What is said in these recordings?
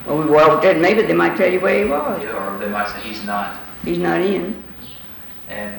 Well, we walked in, maybe they might tell you where he was. Yeah, or they might say he's not. He's not in. And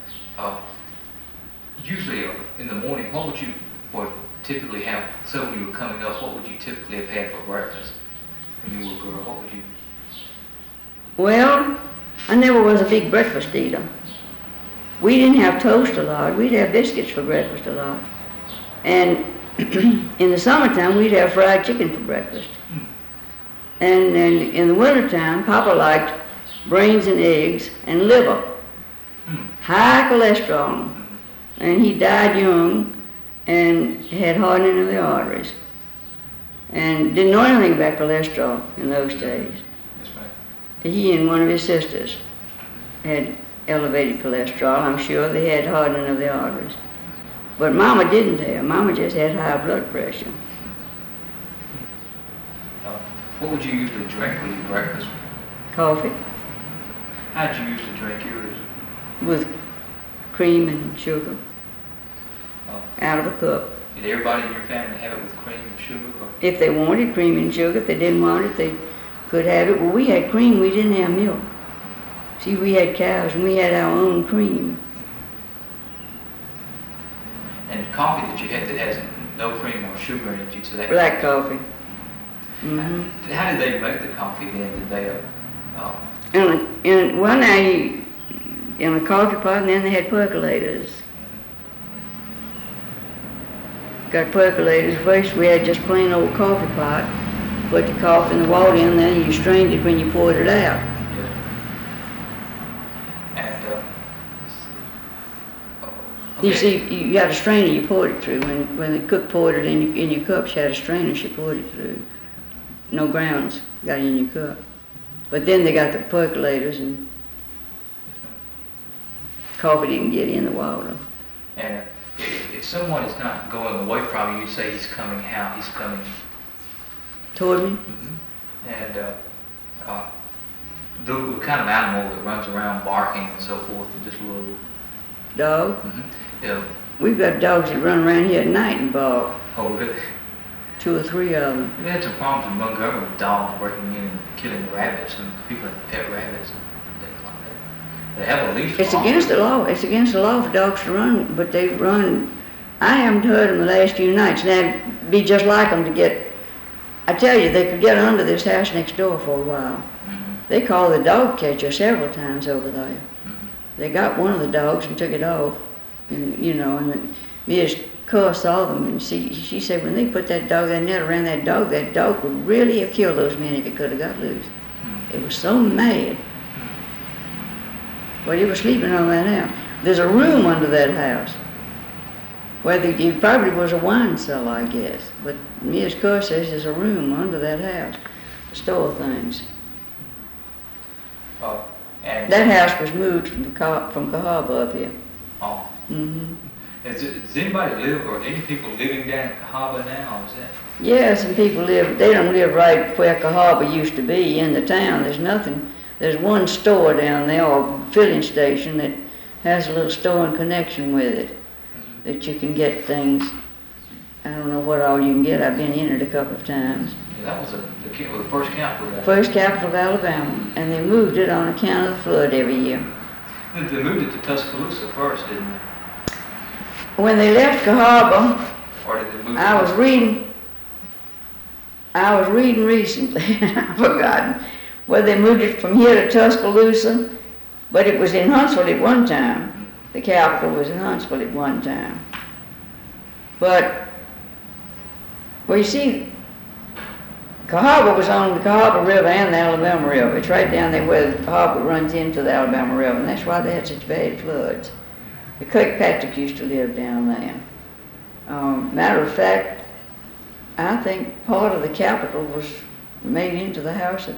usually in the morning, what would you typically have? So when you were coming up, what would you typically have had for breakfast when you were a girl? What would you? Well, I never was a big breakfast eater. We didn't have toast a lot. We'd have biscuits for breakfast a lot. And in the summertime, we'd have fried chicken for breakfast. And then in the wintertime, Papa liked brains and eggs and liver. High cholesterol. And he died young and had hardening of the arteries. And didn't know anything about cholesterol in those days. Yes, ma'am. He and one of his sisters had elevated cholesterol. I'm sure they had hardening of the arteries. But Mama didn't have. Mama just had high blood pressure. What would you usually drink with your breakfast? Coffee How did you usually drink yours? with cream and sugar out of a cup. Did everybody in your family have it with cream and sugar? Or? If they wanted cream and sugar, if they didn't want it, they could have it. Well, we had cream, we didn't have milk. See, we had cows and we had our own cream. And coffee that you had that has no cream or sugar in it, you'd say that? Black coffee. Mm-hmm. How did they make the coffee then? Did they, Well, now in a coffee pot, and then they had percolators. Got percolators. First we had just plain old coffee pot. Put the coffee and the water in there, and you strained it when you poured it out. And, You see, you had a strainer you poured it through. When the cook poured it in your cup, she had a strainer she poured it through. No grounds got in your cup. But then they got the percolators and coffee didn't get in the water. And if someone is not going away from you, you say he's coming how? He's coming Toward me? Mm-hmm. And the kind of animal that runs around barking and so forth, and just a little Dog? Mm-hmm. Yeah. We've got dogs that run around here at night and bark. Oh, really? 2 or 3 of them. We had some problems in Montgomery with dogs breaking in and killing rabbits, and people that pet rabbits and things like that. They have a leash. It's against the law. It's against the law for dogs to run, but they run. I haven't heard them the last few nights. Now, it'd be just like them to get. I tell you, they could get under this house next door for a while. Mm-hmm. They called the dog catcher several times over there. Mm-hmm. They got one of the dogs and took it off, and and then Miss Cuss saw them, and she said when they put that net around that dog would really have killed those men if it could have got loose. Mm-hmm. It was so mad. Well, he was sleeping on that house. There's a room under that house. Well, it probably was a wine cellar, I guess. But Miss Cuss says there's a room under that house to store things. And That house was moved from Cahaba up here. Oh. Mm-hmm. Does anybody live, or any people living down in Cahaba now? Is that? Yeah, some people live. They don't live right where Cahaba used to be in the town. There's nothing. There's one store down there, or filling station, that has a little store in connection with it, that you can get things. I don't know what all you can get. I've been in it a couple of times. Yeah, that was the first capital. First capital of Alabama, and they moved it on account of the flood every year. They moved it to Tuscaloosa first, didn't they? When they left Cahaba, Or did they move? I was reading recently, I've forgotten, whether they moved it from here to Tuscaloosa, but it was in Huntsville at one time. The capital was in Huntsville at one time. But, well, you see, Cahaba was on the Cahaba River and the Alabama River. It's right down there where the Cahaba runs into the Alabama River, and that's why they had such bad floods. The Kirkpatrick used to live down there. Matter of fact, I think part of the capital was made into the house that